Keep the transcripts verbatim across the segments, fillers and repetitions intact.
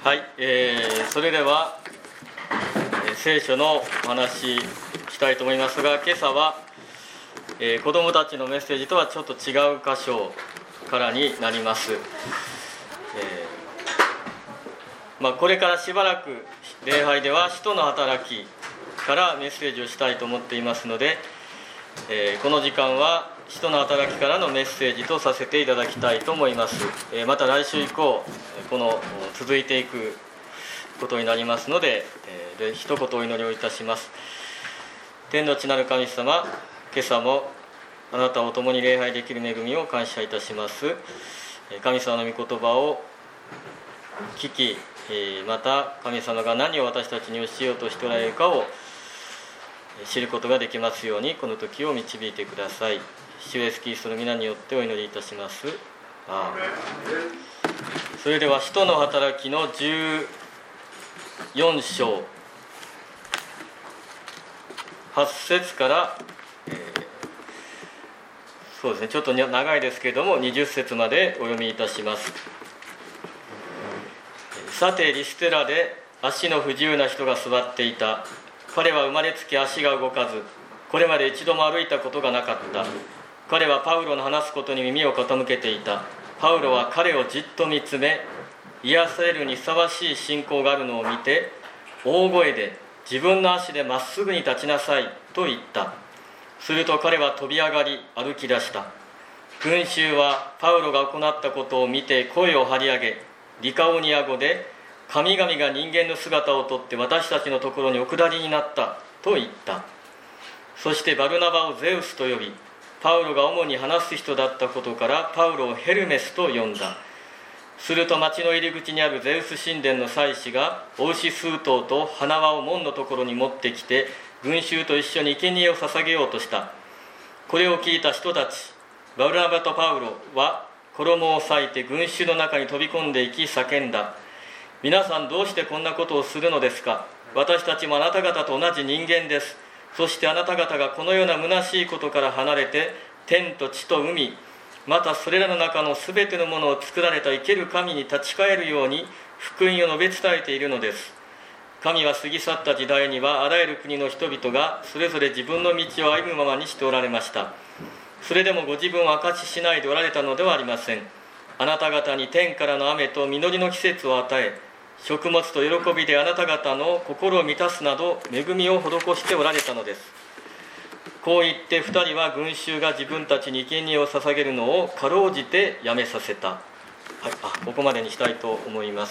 はい、えー、それでは、えー、聖書のお話ししたいと思いますが、今朝は、えー、子どもたちのメッセージとはちょっと違う箇所からになります。えーまあ、これからしばらく礼拝では使徒の働きからメッセージをしたいと思っていますので、えー、この時間は使徒の働きからのメッセージとさせていただきたいと思います。えー、また来週以降この続いていくことになりますので、えー、で一言お祈りをいたします。天の地なる神様、今朝もあなたを共に礼拝できる恵みを感謝いたします。神様の御言葉を聞き、また神様が何を私たちに教えようとしておられるかを知ることができますように、この時を導いてください。主イエスキリストの皆によってお祈りいたします。アーメン。それでは使徒の働きのじゅうよん章はち節から、えー、そうですね、ちょっと長いですけれどもにじゅっ節までお読みいたします。さてリステラで足の不自由な人が座っていた。彼は生まれつき足が動かず、これまで一度も歩いたことがなかった。彼はパウロの話すことに耳を傾けていた。パウロは彼をじっと見つめ、癒されるにふさわしい信仰があるのを見て、大声で自分の足でまっすぐに立ちなさいと言った。すると彼は飛び上がり歩き出した。群衆はパウロが行ったことを見て声を張り上げ、リカオニア語で神々が人間の姿をとって私たちのところにお下りになったと言った。そしてバルナバをゼウスと呼び、パウロが主に話す人だったことからパウロをヘルメスと呼んだ。すると町の入り口にあるゼウス神殿の祭司がお牛数頭と花輪を門のところに持ってきて、群衆と一緒に生贄を捧げようとした。これを聞いた人たち、バルナバとパウロは衣を裂いて群衆の中に飛び込んでいき叫んだ。皆さん、どうしてこんなことをするのですか。私たちもあなた方と同じ人間です。そしてあなた方がこのような虚しいことから離れて、天と地と海、またそれらの中のすべてのものを作られた生ける神に立ち返るように福音を述べ伝えているのです。神は過ぎ去った時代にはあらゆる国の人々がそれぞれ自分の道を歩むままにしておられました。それでもご自分を証ししないでおられたのではありません。あなた方に天からの雨と実りの季節を与え、食物と喜びであなた方の心を満たすなど恵みを施しておられたのです。こう言って二人は群衆が自分たちに生贄を捧げるのをかろうじてやめさせた。はい、あ、ここまでにしたいと思います。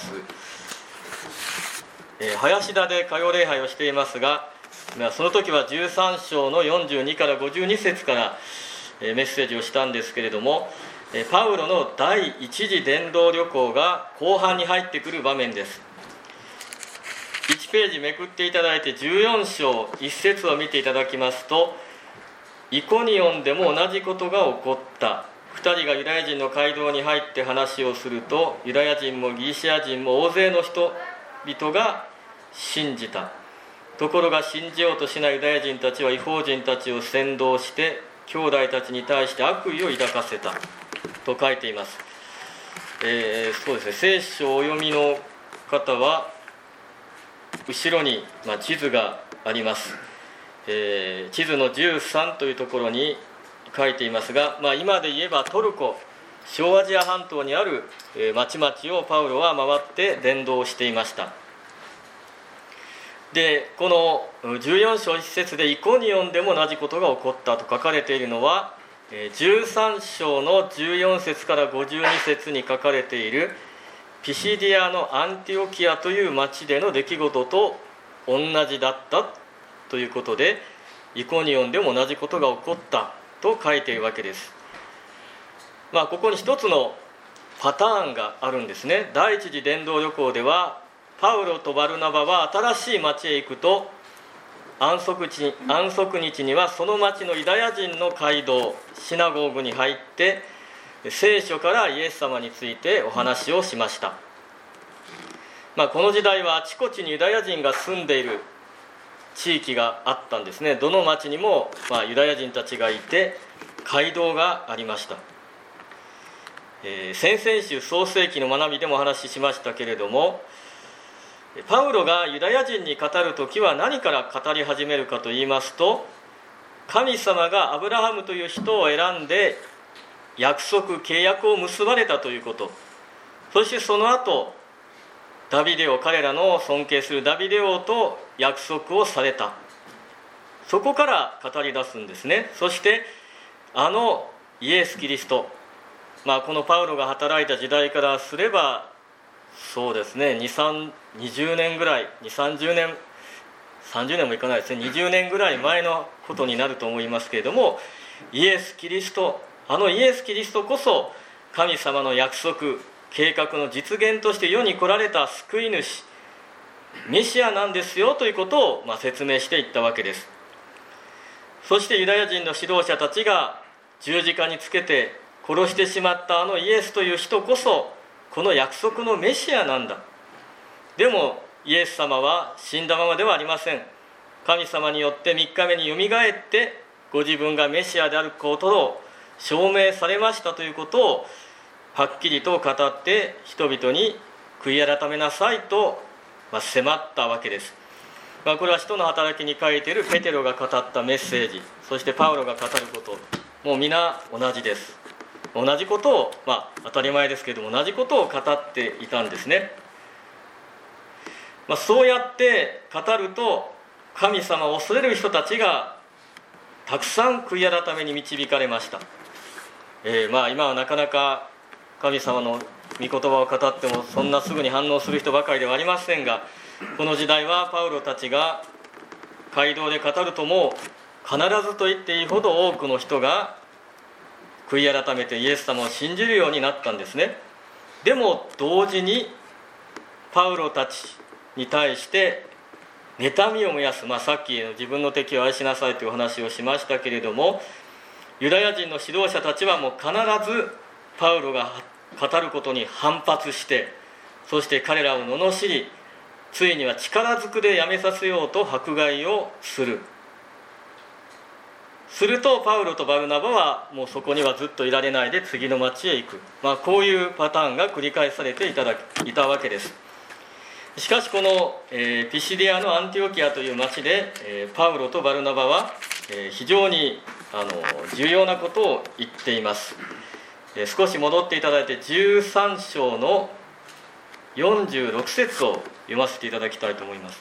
えー、林田で歌謡礼拝をしていますが、その時はじゅうさん章のよんじゅうにからごじゅうに節からメッセージをしたんですけれども、パウロの第一次伝道旅行が後半に入ってくる場面です。いちページめくっていただいてじゅうよん章いち節を見ていただきますと、イコニオンでも同じことが起こった。ふたりがユダヤ人の街道に入って話をすると、ユダヤ人もギリシア人も大勢の人々が信じた。ところが信じようとしないユダヤ人たちは違法人たちを扇動して兄弟たちに対して悪意を抱かせたと書いています。えー、そうですね、聖書をお読みの方は後ろに、まあ、地図があります。えー、地図のじゅうさんというところに書いていますが、まあ、今で言えばトルコ、小アジア半島にある、えー、町々をパウロは回って伝道していました。で、このじゅうよん章いち節でイコニオンでも同じことが起こったと書かれているのは、じゅうさん章のじゅうよん節からごじゅうに節に書かれているピシディアのアンティオキアという町での出来事と同じだったということで、イコニオンでも同じことが起こったと書いているわけです。まあ、ここに一つのパターンがあるんですね。第一次伝道旅行ではパウロとバルナバは新しい町へ行くと、安息日、安息日にはその町のユダヤ人の街道、シナゴーグに入って聖書からイエス様についてお話をしました。まあ、この時代はあちこちにユダヤ人が住んでいる地域があったんですね。どの町にも、まあ、ユダヤ人たちがいて街道がありました。えー、先々週創世記の学びでもお話ししましたけれども、 パウロがユダヤ人に語るときは何から語り始めるかといいますと、神様がアブラハムという人を選んで約束契約を結ばれたということ、そしてその後ダビデ王、彼らの尊敬するダビデ王と約束をされた、そこから語り出すんですね。そしてあのイエス・キリスト、まあ、このパウロが働いた時代からすればそうですね、にじゅう、にじゅうねんぐらい、にじゅう、さんじゅうねん、さんじゅうねんもいかないですね、にじゅうねんぐらい前のことになると思いますけれども、イエス・キリスト、あのイエス・キリストこそ神様の約束計画の実現として世に来られた救い主メシアなんですよということをまあ説明していったわけです。そしてユダヤ人の指導者たちが十字架につけて殺してしまったあのイエスという人こそこの約束のメシアなんだ。でもイエス様は死んだままではありません。神様によってみっかめによみがえってご自分がメシアであることを証明されましたということをはっきりと語って人々に悔い改めなさいと迫ったわけです。まあ、これは使徒の働きに書いているペテロが語ったメッセージ、そしてパウロが語ることもう皆同じです。同じことを、まあ、当たり前ですけれども同じことを語っていたんですね。まあ、そうやって語ると神様を恐れる人たちがたくさん悔い改めに導かれました。えー、まあ今はなかなか神様の御言葉を語ってもそんなすぐに反応する人ばかりではありませんが、この時代はパウロたちが街道で語るともう必ずと言っていいほど多くの人が悔い改めてイエス様を信じるようになったんですね。でも同時にパウロたちに対して妬みを燃やす、まあ、さっき自分の敵を愛しなさいという話をしましたけれども、ユダヤ人の指導者たちはもう必ずパウロが語ることに反発して、そして彼らを罵り、ついには力ずくでやめさせようと迫害をする。するとパウロとバルナバはもうそこにはずっといられないで次の町へ行く、まあ、こういうパターンが繰り返されていただいたわけです。しかしこの、えー、ピシディアのアンティオキアという町で、えー、パウロとバルナバは、えー、非常にあの重要なことを言っています。えー、少し戻っていただいてじゅうさん章のよんじゅうろく節を読ませていただきたいと思います。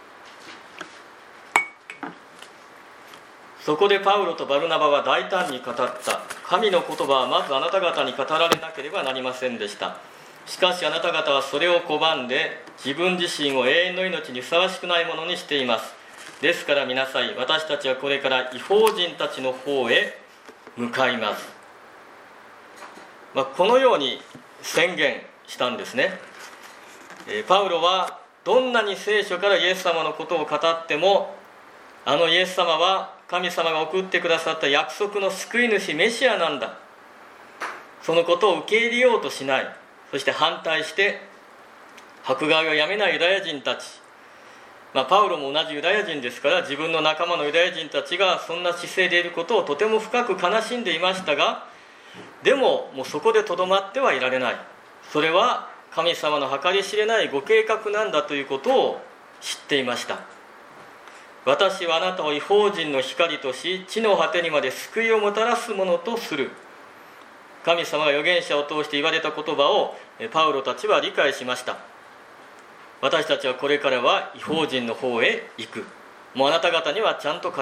そこでパウロとバルナバは大胆に語った。神の言葉はまずあなた方に語られなければなりませんでした。しかしあなた方はそれを拒んで自分自身を永遠の命にふさわしくないものにしています。ですから見なさい、私たちはこれから異邦人たちの方へ向かいます。まあ、このように宣言したんですね。えー、パウロはどんなに聖書からイエス様のことを語っても、あのイエス様は神様が送ってくださった約束の救い主メシアなんだ、そのことを受け入れようとしない。そして反対して迫害をやめないユダヤ人たち、まあ、パウロも同じユダヤ人ですから自分の仲間のユダヤ人たちがそんな姿勢でいることをとても深く悲しんでいましたが、でももうそこでとどまってはいられない。それは神様の計り知れないご計画なんだということを知っていました。私はあなたを異邦人の光とし、地の果てにまで救いをもたらすものとする。神様が預言者を通して言われた言葉をパウロたちは理解しました。私たちはこれからは異邦人の方へ行く。もうあなた方にはちゃんと語った、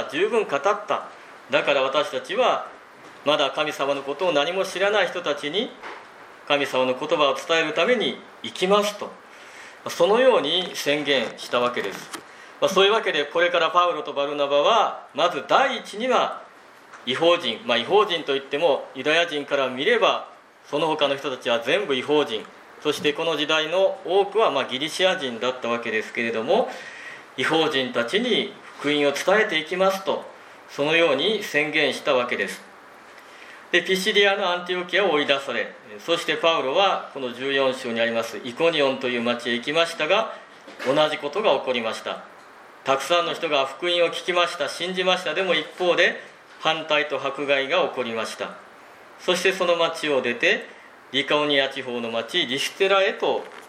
十分語った。だから私たちはまだ神様のことを何も知らない人たちに神様の言葉を伝えるために行きますと、そのように宣言したわけです。そういうわけでこれからパウロとバルナバはまず第一には異邦人、まあ、異邦人といってもユダヤ人から見ればその他の人たちは全部異邦人、そしてこの時代の多くはまあギリシア人だったわけですけれども、異邦人たちに福音を伝えていきますと、そのように宣言したわけです。でピシディアのアンティオキアを追い出され、そしてパウロはこのじゅうよん章にありますイコニオンという町へ行きましたが、同じことが起こりました。たくさんの人が福音を聞きました、信じました。でも一方で反対と迫害が起こりました。そしてその町を出てリカオニア地方の町リステラへと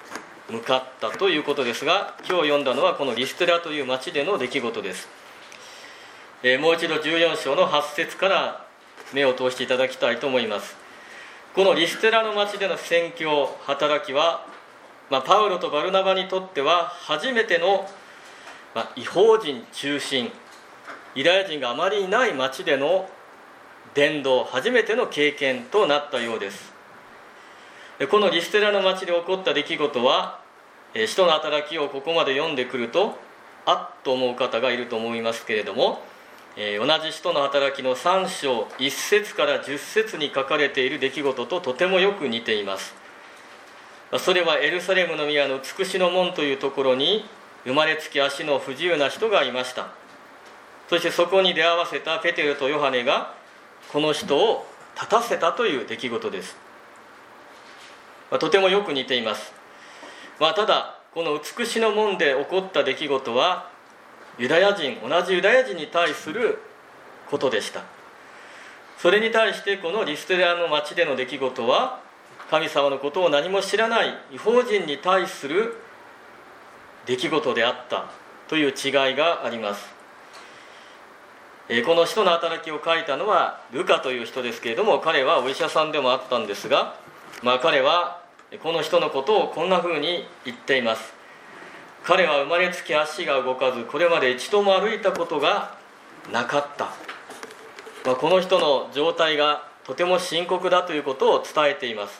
向かったということですが、今日読んだのはこのリステラという町での出来事です。えー、もう一度じゅうよん章のはち節から目を通していただきたいと思います。このリステラの町での宣教働きは、まあ、パウロとバルナバにとっては初めての、まあ、異邦人中心、ユダヤ人があまりいない町での伝道、初めての経験となったようです。このリステラの町で起こった出来事は、使徒の働きをここまで読んでくるとあっと思う方がいると思いますけれども、同じ使徒の働きのさん章いち節からじゅっ節に書かれている出来事ととてもよく似ています。それはエルサレムの宮のつくしの門というところに生まれつき足の不自由な人がいました。そしてそこに出会わせたペテロとヨハネがこの人を立たせたという出来事です。まあ、とてもよく似ています。まあ、ただこの美しの門で起こった出来事はユダヤ人、同じユダヤ人に対することでした。それに対してこのリステラの町での出来事は神様のことを何も知らない異邦人に対する出来事であったという違いがあります。この使徒の働きを書いたのはルカという人ですけれども、彼はお医者さんでもあったんですが、まあ、彼はこの人のことをこんなふうに言っています。彼は生まれつき足が動かず、これまで一度も歩いたことがなかった。まあ、この人の状態がとても深刻だということを伝えています。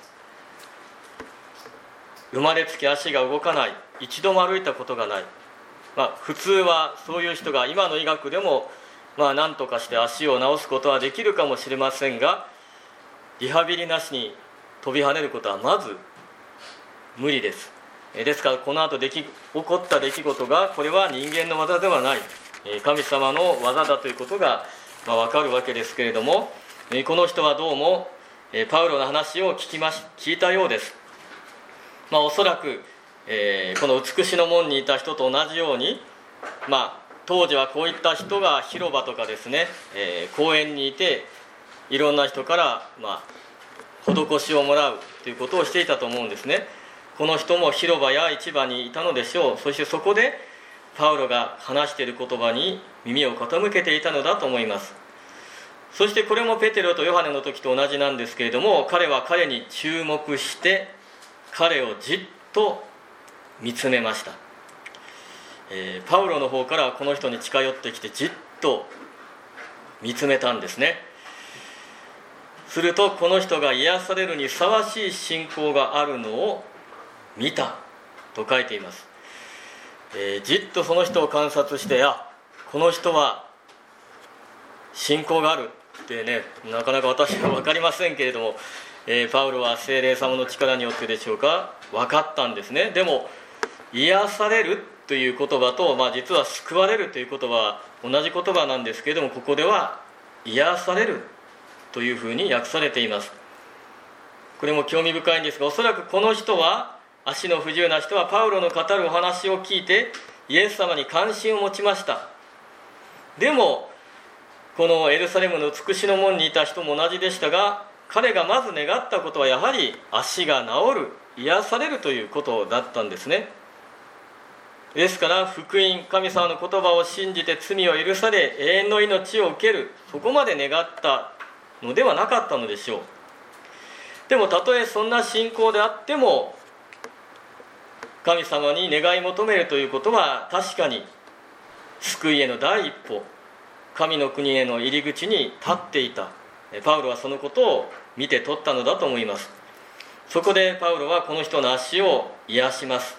生まれつき足が動かない、一度も歩いたことがない。まあ、普通はそういう人が今の医学でもまあ何とかして足を治すことはできるかもしれませんが、リハビリなしに飛び跳ねることはまず無理です。ですからこの後でき起こった出来事がこれは人間の技ではない、神様の技だということがまあ分かるわけですけれども、この人はどうもパウロの話を聞きまし聞いたようです。まあ、おそらく、えー、この美しの門にいた人と同じように、まあ、当時はこういった人が広場とかですね、えー、公園にいていろんな人から、まあ、施しをもらうということをしていたと思うんですね。この人も広場や市場にいたのでしょう。そしてそこでパウロが話している言葉に耳を傾けていたのだと思います。そしてこれもペテロとヨハネの時と同じなんですけれども、彼は彼に注目して彼をじっと見つめました。えー、パウロの方からこの人に近寄ってきてじっと見つめたんですね。するとこの人が癒されるにふさわしい信仰があるのを見たと書いています。えー、じっとその人を観察して、あ、この人は信仰があるってね、なかなか私は分かりませんけれども、えー、パウロは聖霊様の力によってでしょうか、分かったんですね。でも癒されるという言葉と、まあ、実は救われるという言葉は同じ言葉なんですけれども、ここでは癒されるというふうに訳されています。これも興味深いんですが、おそらくこの人は、足の不自由な人はパウロの語るお話を聞いてイエス様に関心を持ちました。でもこのエルサレムのつくしの門にいた人も同じでしたが、彼がまず願ったことはやはり足が治る、癒されるということだったんですね。ですから福音、神様の言葉を信じて罪を許され永遠の命を受ける、そこまで願ったのではなかったのでしょう。でもたとえそんな信仰であっても、神様に願い求めるということは確かに救いへの第一歩、神の国への入り口に立っていた。パウロはそのことを見て取ったのだと思います。そこでパウロはこの人の足を癒します。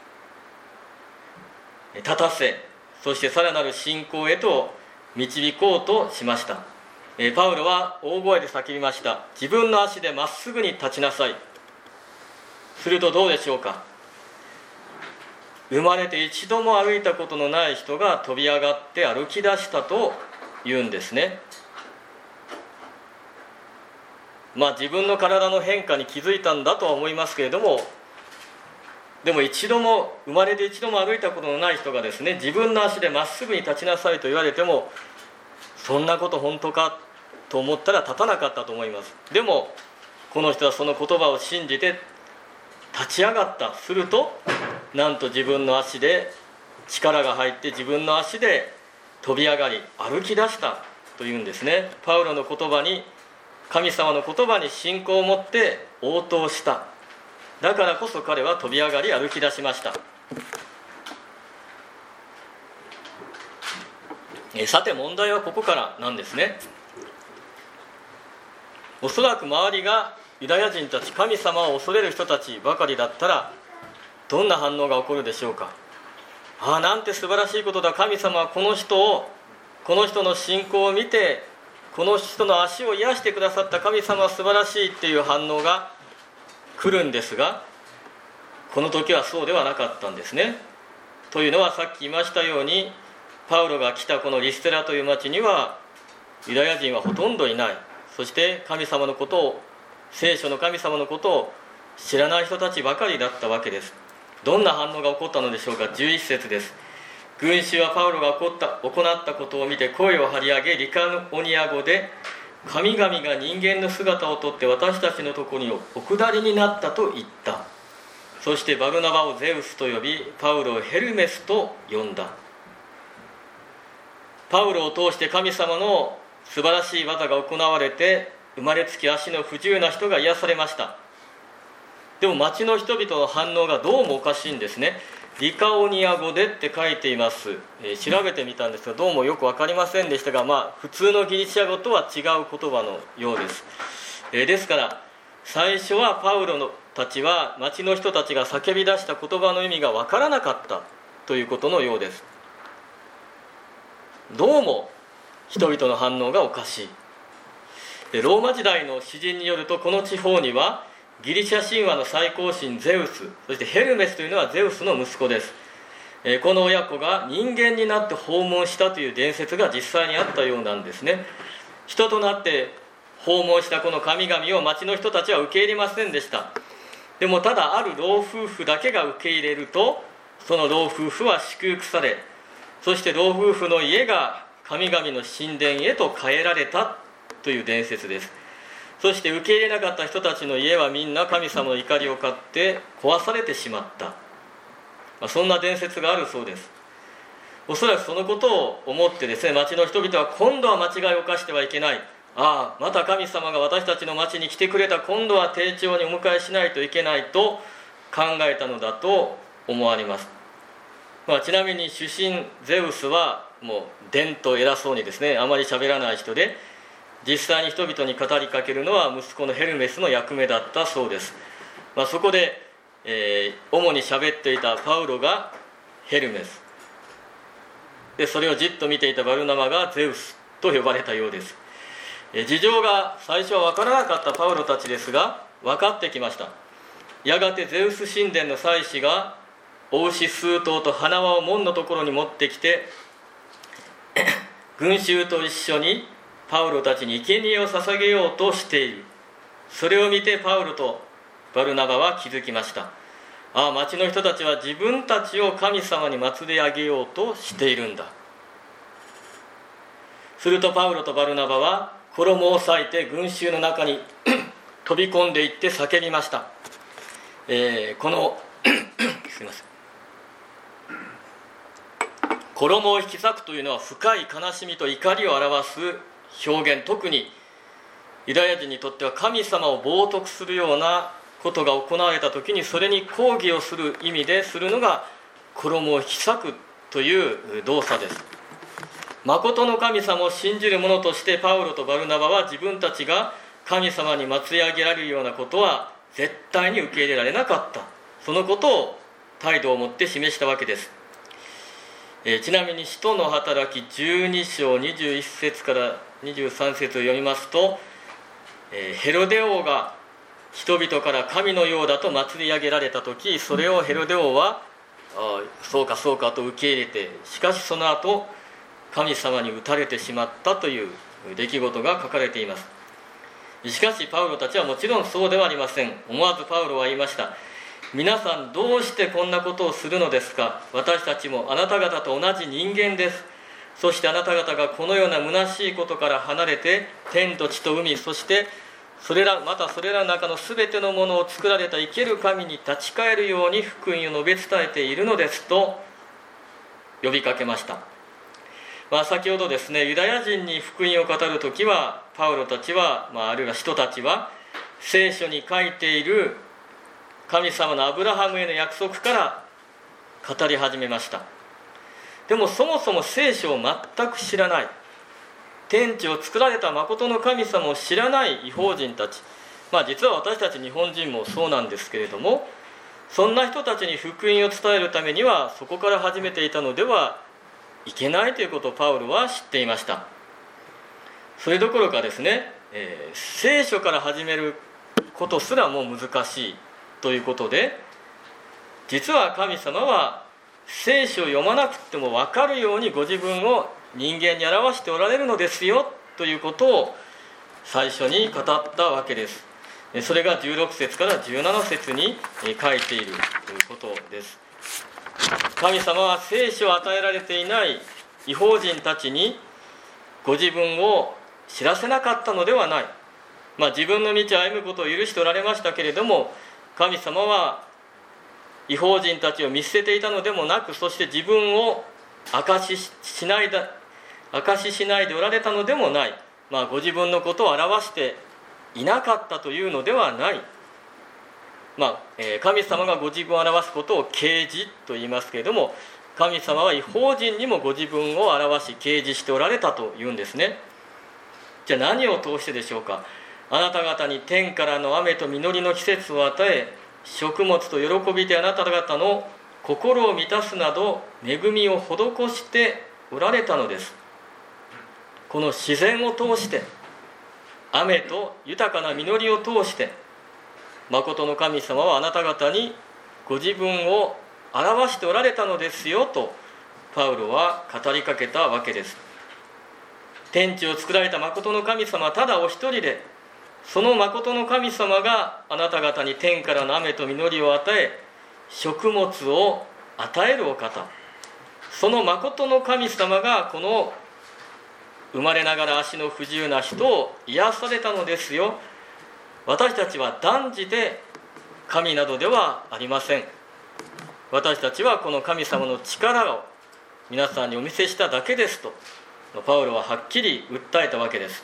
立たせ、そしてさらなる信仰へと導こうとしました。パウロは大声で叫びました。自分の足でまっすぐに立ちなさい。するとどうでしょうか。生まれて一度も歩いたことのない人が飛び上がって歩き出したと言うんですね。まあ自分の体の変化に気づいたんだとは思いますけれども、でも一度も生まれて一度も歩いたことのない人がですね、自分の足でまっすぐに立ちなさいと言われても、そんなこと本当かと思ったら立たなかったと思います。でもこの人はその言葉を信じて立ち上がった。するとなんと自分の足で力が入って自分の足で飛び上がり歩き出したというんですね。パウロの言葉に、神様の言葉に信仰を持って応答した。だからこそ彼は飛び上がり歩き出しました。えさて問題はここからなんですね。おそらく周りがユダヤ人たち、神様を恐れる人たちばかりだったらどんな反応が起こるでしょうか。ああ、なんて素晴らしいことだ、神様はこの人をこの人の信仰を見てこの人の足を癒してくださった、神様は素晴らしいっていう反応が来るんですが、この時はそうではなかったんですね。というのは、さっき言いましたように、パウロが来たこのリステラという町にはユダヤ人はほとんどいない。そして神様のことを、聖書の神様のことを知らない人たちばかりだったわけです。どんな反応が起こったのでしょうか。じゅういち節です。群衆はパウロが行った行ったことを見て声を張り上げ、リカオニア語で、神々が人間の姿をとって私たちのところにお下りになったと言った。そしてバルナバをゼウスと呼び、パウロをヘルメスと呼んだ。パウロを通して神様の素晴らしい技が行われて、生まれつき足の不自由な人が癒されました。でも町の人々の反応がどうもおかしいんですね。リカオニア語でって書いています、えー、調べてみたんですがどうもよく分かりませんでしたが、まあ普通のギリシャ語とは違う言葉のようです、えー、ですから最初はパウロのたちは町の人たちが叫び出した言葉の意味が分からなかったということのようです。どうも人々の反応がおかしい。でローマ時代の詩人によると、この地方にはギリシャ神話の最高神ゼウス、そしてヘルメスというのはゼウスの息子です。えー、この親子が人間になって訪問したという伝説が実際にあったようなんですね。人となって訪問したこの神々を町の人たちは受け入れませんでした。でもただある老夫婦だけが受け入れると、その老夫婦は祝福され、そして老夫婦の家が神々の神殿へと変えられたという伝説です。そして受け入れなかった人たちの家はみんな神様の怒りを買って壊されてしまった、まあ、そんな伝説があるそうです。おそらくそのことを思ってですね、町の人々は今度は間違いを犯してはいけない、ああまた神様が私たちの町に来てくれた、今度は丁重にお迎えしないといけないと考えたのだと思われます。まあ、ちなみに主神ゼウスはもう伝と偉そうにですね、あまり喋らない人で、実際に人々に語りかけるのは息子のヘルメスの役目だったそうです。まあ、そこで、えー、主に喋っていたパウロがヘルメスで、それをじっと見ていたバルナバがゼウスと呼ばれたようです。えー、事情が最初は分からなかったパウロたちですが分かってきました。やがてゼウス神殿の祭司がお牛数頭と花輪を門のところに持ってきて群衆と一緒にパウロたちに生贄を捧げようとしている。それを見てパウロとバルナバは気づきました。ああ、町の人たちは自分たちを神様に祭り上げようとしているんだ。するとパウロとバルナバは衣を裂いて群衆の中に飛び込んでいって叫びました。えー、このすいません衣を引き裂くというのは深い悲しみと怒りを表す表現、特にユダヤ人にとっては神様を冒涜するようなことが行われた時にそれに抗議をする意味でするのが衣を引き裂くという動作です。誠の神様を信じる者としてパウロとバルナバは自分たちが神様に祭り上げられるようなことは絶対に受け入れられなかった、そのことを態度をもって示したわけです。えー、ちなみに使徒の働きじゅうに章にじゅういち節からにじゅうさん節を読みますと、えー、ヘロデ王が人々から神のようだと祭り上げられた時、それをヘロデ王はあそうかそうかと受け入れて、しかしその後神様に討たれてしまったという出来事が書かれています。しかしパウロたちはもちろんそうではありません。思わずパウロは言いました。皆さんどうしてこんなことをするのですか。私たちもあなた方と同じ人間です。そしてあなた方がこのような虚しいことから離れて天と地と海、そしてそれらまたそれらの中のすべてのものを作られた生ける神に立ち返るように福音を述べ伝えているのですと呼びかけました。まあ、先ほどですね、ユダヤ人に福音を語るときはパウロたちは、まあ、あるいは人たちは聖書に書いている神様のアブラハムへの約束から語り始めました。でもそもそも聖書を全く知らない、天地を作られた誠の神様を知らない異邦人たち、まあ実は私たち日本人もそうなんですけれども、そんな人たちに福音を伝えるためにはそこから始めていたのではいけないということをパウロは知っていました。それどころかですね、えー、聖書から始めることすらもう難しいということで、実は神様は聖書を読まなくても分かるようにご自分を人間に表しておられるのですよということを最初に語ったわけです。それがじゅうろく節からじゅうなな節に書いているということです。神様は聖書を与えられていない異邦人たちにご自分を知らせなかったのではない、まあ、自分の道を歩むことを許しておられましたけれども、神様は異邦人たちを見捨てていたのでもなく、そして自分を証ししないで証ししないでおられたのでもない、まあ、ご自分のことを表していなかったというのではない、まあえー、神様がご自分を表すことを啓示と言いますけれども、神様は異邦人にもご自分を表し啓示しておられたというんですね。じゃあ何を通してでしょうか。あなた方に天からの雨と実りの季節を与え、食物と喜びであなた方の心を満たすなど恵みを施しておられたのです。この自然を通して、雨と豊かな実りを通して、誠の神様はあなた方にご自分を表しておられたのですよとパウロは語りかけたわけです。天地を作られた誠の神様はただお一人で、その誠の神様があなた方に天からの雨と実りを与え、食物を与えるお方、その誠の神様がこの生まれながら足の不自由な人を癒されたのですよ。私たちは断じて神などではありません。私たちはこの神様の力を皆さんにお見せしただけですとパウロははっきり訴えたわけです。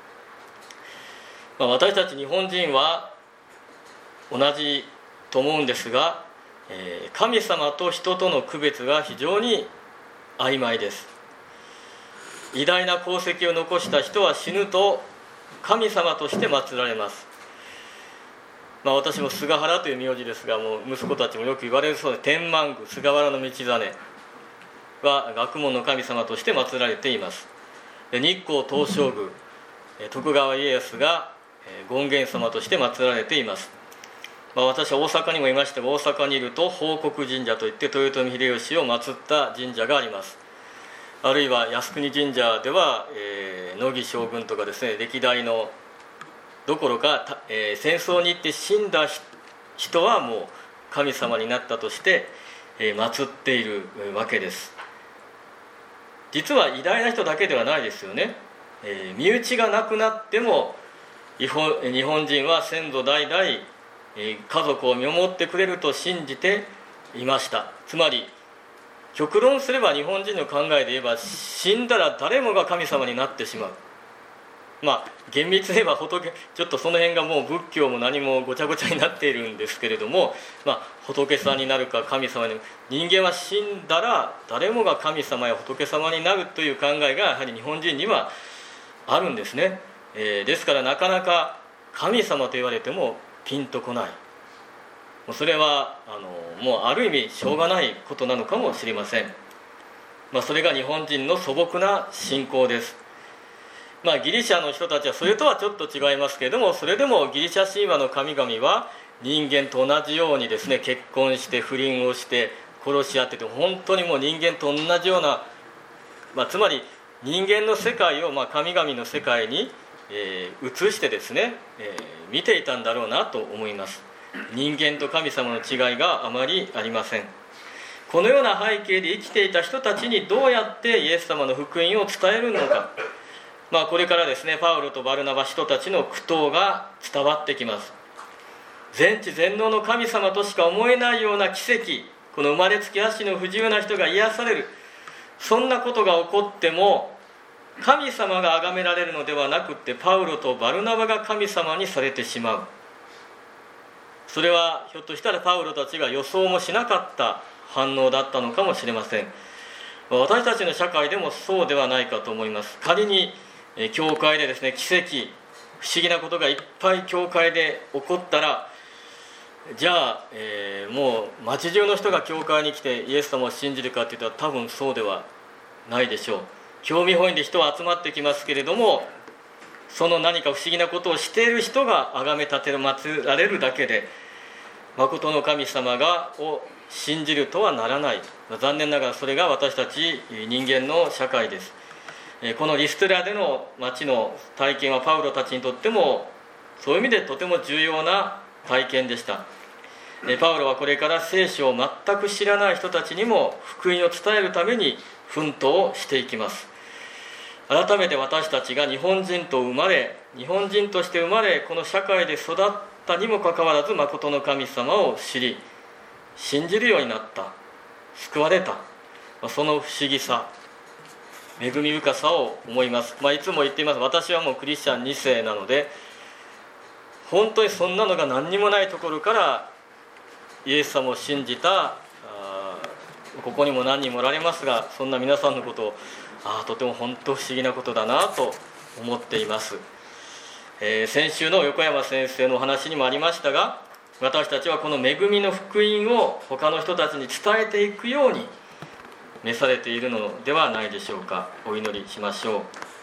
まあ、私たち日本人は同じと思うんですが、えー、神様と人との区別が非常に曖昧です。偉大な功績を残した人は死ぬと神様として祀られます。まあ、私も菅原という名字ですが、もう息子たちもよく言われるそうで、天満宮菅原道真は学問の神様として祀られています。で、日光東照宮、徳川家康が権現様として祀られています。まあ、私は大阪にもいまして、大阪にいると報国神社といって豊臣秀吉を祀った神社があります。あるいは靖国神社では、えー、乃木将軍とかですね、歴代のどころか、えー、戦争に行って死んだ人はもう神様になったとして、えー、祀っているわけです。実は偉大な人だけではないですよね。えー、身内が亡くなっても日本、日本人は先祖代々、えー、家族を見守ってくれると信じていました。つまり極論すれば日本人の考えで言えば、死んだら誰もが神様になってしまう。まあ厳密に言えば仏、ちょっとその辺がもう仏教も何もごちゃごちゃになっているんですけれども、まあ、仏さんになるか神様になる、人間は死んだら誰もが神様や仏様になるという考えがやはり日本人にはあるんですね。えー、ですからなかなか神様と言われてもピンとこない。もうそれはあのもうある意味しょうがないことなのかもしれません。まあ、それが日本人の素朴な信仰です。まあ、ギリシャの人たちはそれとはちょっと違いますけれども、それでもギリシャ神話の神々は人間と同じようにですね、結婚して不倫をして殺し合ってて、本当にもう人間と同じような、まあ、つまり人間の世界をまあ神々の世界に、えー、移してですね、えー、見ていたんだろうなと思います。人間と神様の違いがあまりありません。このような背景で生きていた人たちにどうやってイエス様の福音を伝えるのか、 まあ、これからですね、パウロとバルナバ人たちの苦闘が伝わってきます。全知全能の神様としか思えないような奇跡、この生まれつき足の不自由な人が癒される、そんなことが起こっても神様が崇められるのではなくって、パウロとバルナバが神様にされてしまう。それはひょっとしたらパウロたちが予想もしなかった反応だったのかもしれません。私たちの社会でもそうではないかと思います。仮に教会でですね、奇跡、不思議なことがいっぱい教会で起こったら、じゃあ、えー、もう町中の人が教会に来てイエス様を信じるかっていったら、多分そうではないでしょう。興味本位で人は集まってきますけれども、その何か不思議なことをしている人が崇め立て祀られるだけで、誠の神様がを信じるとはならない。残念ながらそれが私たち人間の社会です。このリストラでの町の体験はパウロたちにとってもそういう意味でとても重要な体験でした。パウロはこれから聖書を全く知らない人たちにも福音を伝えるために奮闘していきます。改めて私たちが日本人と生まれ、日本人として生まれ、この社会で育ったにもかかわらず、誠の神様を知り信じるようになった、救われた、その不思議さ、恵み深さを思います。まあ、いつも言っています。私はもうクリスチャンに世なので、本当にそんなのが何にもないところからイエス様を信じた、ここにも何人もおられますが、そんな皆さんのことをあとても本当不思議なことだなと思っています。えー、先週の横山先生のお話にもありましたが、私たちはこの恵みの福音を他の人たちに伝えていくように召されているのではないでしょうか。お祈りしましょう。